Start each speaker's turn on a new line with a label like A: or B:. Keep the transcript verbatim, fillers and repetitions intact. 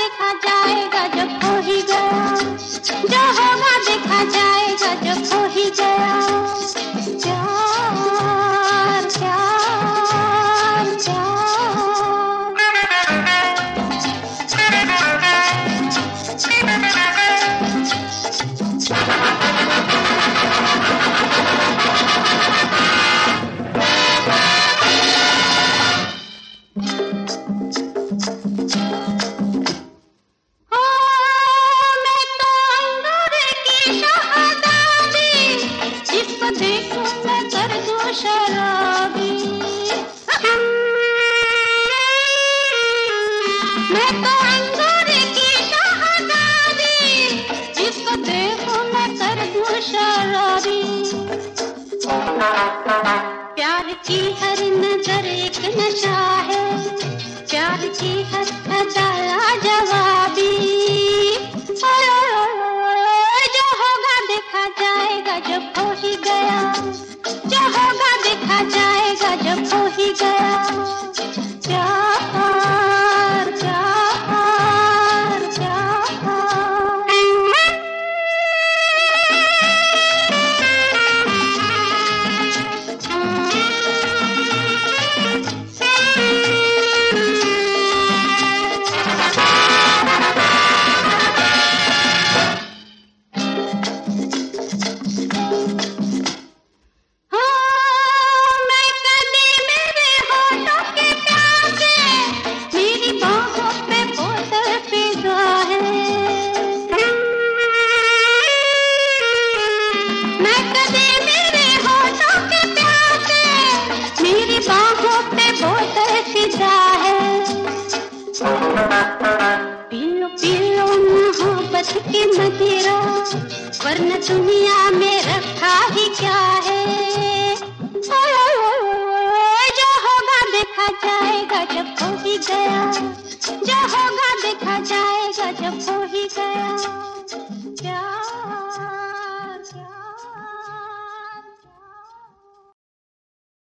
A: देखा जाएगा जब खो ही गया, जो होगा देखा जाएगा जब खो ही गया। प्यार प्यार देखूं मैं कर दूं शराबी, मैं तो अंगूर की शहज़ादी, जिसको देखूं मैं कर दूं शराबी। प्यार की हर नजर एक नशा है, प्यार की हर अदा लाजवाबी। जो होगा देखा जाएगा जब खो ही गया, जो होगा देखा जाएगा जब खो ही गया। प्यार प्यार पीलो पीलो मोहब्बत की मदिरा, वरना दुनिया में रखा ही क्या है। जो होगा देखा जाएगा जब खो ही गया, जो होगा देखा जाएगा जब खो ही गया।